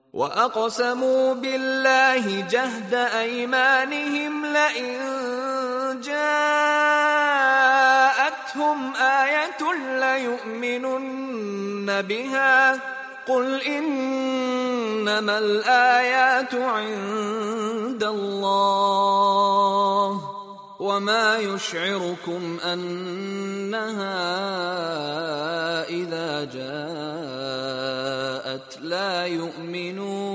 وأقسموا بالله جهد أيمانهم لئن جاءتهم آية ليؤمنن بها قل إنما الآيات عند الله وما يشعركم أنها إذا جاءت لا يؤمنون